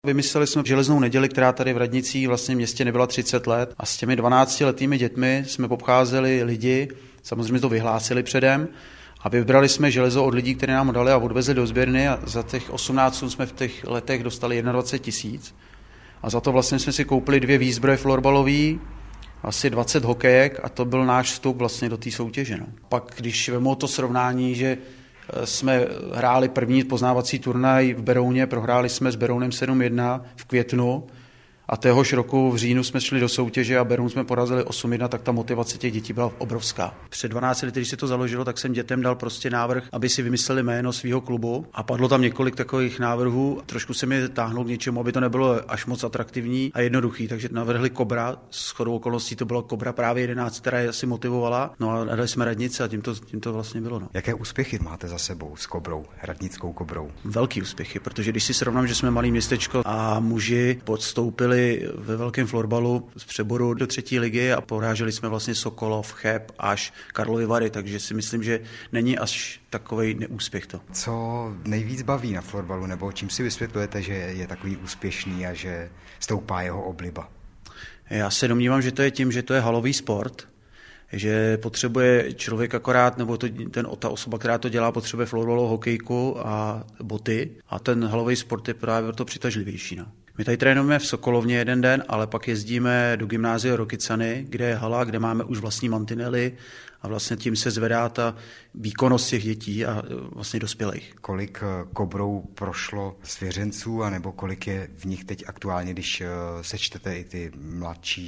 Vymysleli jsme železnou neděli, která tady v Radnicích vlastně městě nebyla 30 let a s těmi 12letými dětmi jsme obcházeli lidi, samozřejmě to vyhlásili předem a vybrali jsme železo od lidí, které nám ho dali a odvezli do sběrny a za těch 18 jsme v těch letech dostali 21 000 a za to vlastně jsme si koupili 2 výzbroje florbalový, asi 20 hokejek a to byl náš vstup vlastně do té soutěže. No. Pak když vemu to srovnání, že jsme hráli první poznávací turnaj v Berouně, prohráli jsme s Berounem 7-1 v květnu a téhož roku v říjnu jsme šli do soutěže a Beroun jsme porazili 8-1, tak ta motivace těch dětí byla obrovská. Před 12 lety, když se to založilo, tak jsem dětem dal prostě návrh, aby si vymysleli jméno svého klubu a padlo tam několik takových návrhů. Trošku se mi táhlo k něčemu, aby to nebylo až moc atraktivní a jednoduchý, takže navrhli Kobra, shodou okolností to byla Kobra právě 11, která je asi motivovala. No a dali jsme Radnice a tím to vlastně bylo. No. Jaké úspěchy máte za sebou s Kobrou, radnickou Kobrou? Velký úspěchy, protože když si srovnám, že jsme malý městečko a muži podstoupili ve velkém florbalu z přeboru do 3. ligy a poráželi jsme vlastně Sokolov, Cheb až Karlovy Vary, takže si myslím, že není až takovej neúspěch to. Co nejvíc baví na florbalu, nebo čím si vysvětlujete, že je takový úspěšný a že stoupá jeho obliba? Já se domnívám, že to je tím, že to je halový sport, že potřebuje člověk akorát, nebo ta osoba, která to dělá, potřebuje florbalovou hokejku a boty a ten halový sport je právě to přitažlivější. No. My tady trénujeme v Sokolovně jeden den, ale pak jezdíme do gymnázia Rokycany, kde je hala, kde máme už vlastní mantinely a vlastně tím se zvedá ta výkonnost těch dětí a vlastně dospělých. Kolik Kobrou prošlo svěřenců, anebo kolik je v nich teď aktuálně, když sečtete i ty mladší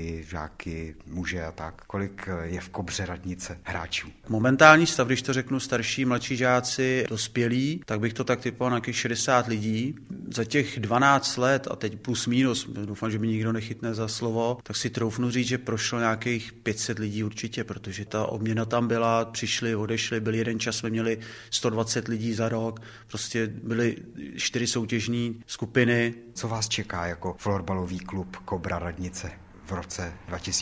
žáky, muže a tak? Kolik je v Kobře Radnice hráčů? Momentální stav, když to řeknu, starší, mladší žáci, dospělí, tak bych to tak typoval na nějakých 60 lidí. Za těch 12 let a teď plus minus, doufám, že mi nikdo nechytne za slovo, tak si troufnu říct, že prošlo nějakých 500 lidí určitě, protože ta obměna tam byla, přišli, odešli, byl jeden čas, jsme měli 120 lidí za rok, prostě byly 4 soutěžní skupiny. Co vás čeká jako florbalový klub Kobra Radnice v roce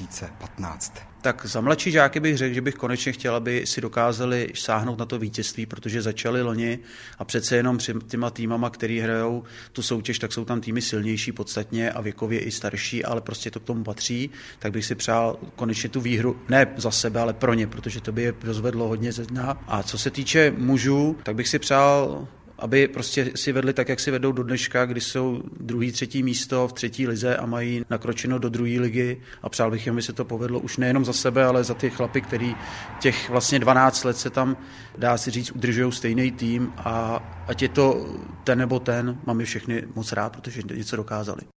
2015? Tak za mladší žáky bych řekl, že bych konečně chtěl, aby si dokázali sáhnout na to vítězství, protože začali loni a přece jenom těma týmama, který hrajou tu soutěž, tak jsou tam týmy silnější podstatně a věkově i starší, ale prostě to k tomu patří, tak bych si přál konečně tu výhru, ne za sebe, ale pro ně, protože to by je rozvedlo hodně ze dna. A co se týče mužů, tak bych si přál, aby prostě si vedli tak, jak si vedou do dneška, kdy jsou 2., 3. místo v 3. lize a mají nakročeno do 2. ligy a přál bych jim, aby se to povedlo už nejenom za sebe, ale za ty chlapy, který těch vlastně 12 let se tam, dá se říct, udržují stejný tým a ať je to ten nebo ten, mám je všechny moc rád, protože něco dokázali.